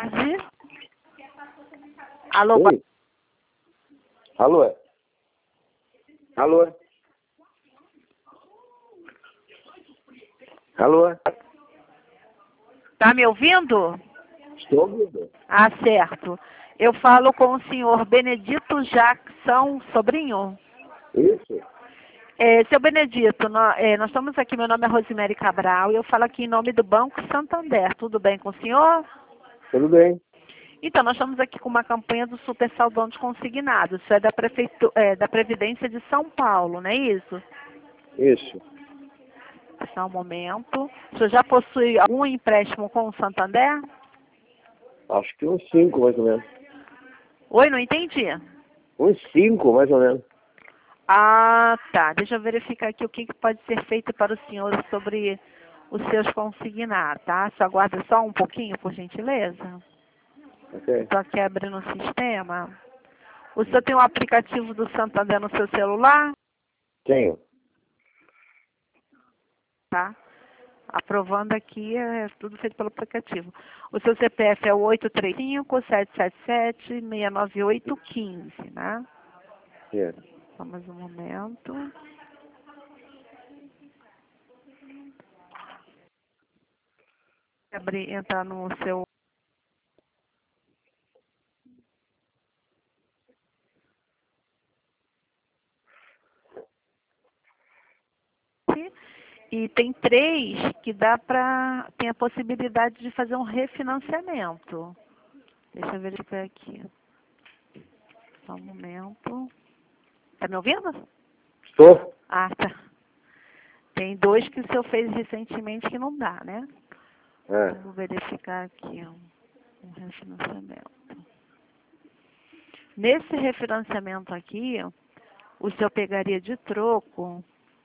tarde. Alô, Oi. Alô? Alô? Alô? tá me ouvindo? Estou ouvindo. Ah, certo. Eu falo com o senhor Benedito Jackson Sobrinho. Isso? Seu Benedito, nós estamos aqui, meu nome é Rosemary Cabral e eu falo aqui em nome do Banco Santander. Tudo bem com o senhor? Tudo bem. Então, nós estamos aqui com uma campanha do Super Saldão de Consignado. Isso é da Previdência de São Paulo, não é isso? Isso. Só um momento. O senhor já possui algum empréstimo com o Santander? Acho que uns 5, mais ou menos. Oi, não entendi. Uns 5, mais ou menos. Ah, tá. Deixa eu verificar aqui o que pode ser feito para o senhor sobre os seus consignados, tá? Só aguarda só um pouquinho, por gentileza. Ok. Estou aqui abrindo o sistema. O senhor tem um aplicativo do Santander no seu celular? Tenho. Tá. Aprovando aqui, é tudo feito pelo aplicativo. O seu CPF é o 835-777-69815, né? É. Só mais um momento. Entrar no seu... E tem 3 que tem a possibilidade de fazer um refinanciamento. Deixa eu verificar aqui. Só um momento. Tá me ouvindo? Estou? Ah, tá. Tem 2 que o senhor fez recentemente que não dá, né? É. Vamos verificar aqui um refinanciamento. Nesse refinanciamento aqui, o senhor pegaria de troco,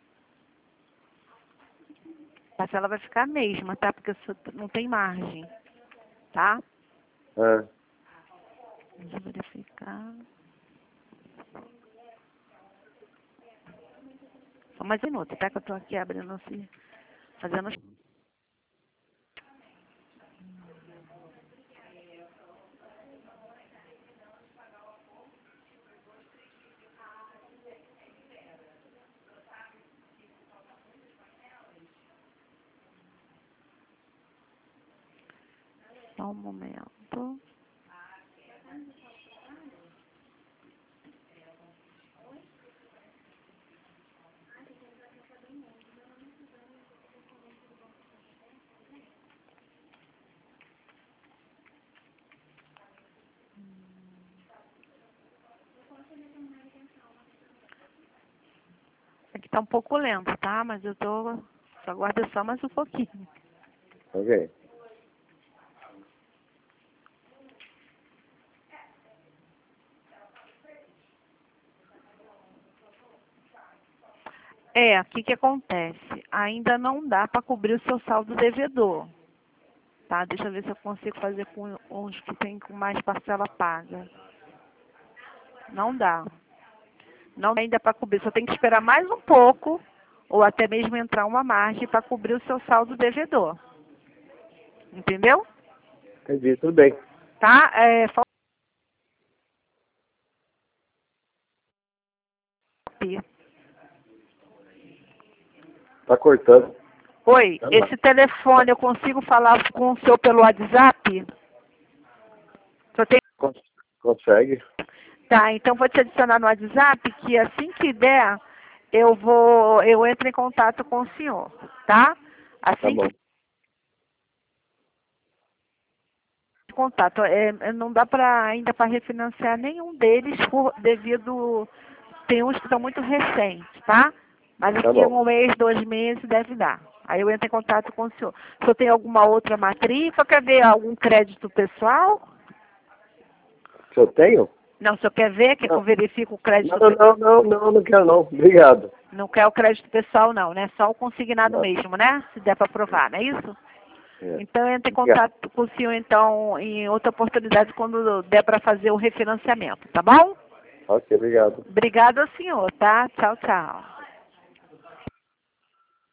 a parcela vai ficar a mesma, tá? Porque o senhor não tem margem, tá? É. Deixa eu verificar. Só mais um minuto, tá? Que eu tô aqui abrindo assim, fazendo... Só um momento. Aqui tá um pouco lento, tá? Mas eu tô... Só aguarda só mais um pouquinho. Ok. O que acontece? Ainda não dá para cobrir o seu saldo devedor, tá? Deixa eu ver se eu consigo fazer com uns que tem com mais parcela paga. Não dá. Não dá ainda para cobrir. Só tem que esperar mais um pouco, ou até mesmo entrar uma margem para cobrir o seu saldo devedor. Entendeu? Entendi, tudo bem. Tá? Tá cortando. Oi, Tá lá. esse telefone eu consigo falar com o senhor pelo WhatsApp? Só tem... Consegue? Tá, então vou te adicionar no WhatsApp que assim que der, eu entro em contato com o senhor, tá? Tá Assim bom. que contato, não dá ainda para refinanciar nenhum deles devido tem uns que estão muito recentes, tá? Mas Tá aqui bom. um mês, 2 meses deve dar. Aí eu entro em contato com o senhor. O senhor tem alguma outra matrícula? Quer ver algum crédito pessoal? Se eu tenho? Não, o senhor quer ver? Quer que eu Não. verifique o crédito Não, não, não, não, não quero não. Obrigado. Não quer o crédito pessoal, não, né? Só o consignado Não. mesmo, né? Se der para provar, não é isso? É. Então, entre em Obrigado. contato com o senhor, então, em outra oportunidade, quando der para fazer o refinanciamento, tá bom? Ok, obrigado. Obrigada ao senhor, tá? Tchau, tchau.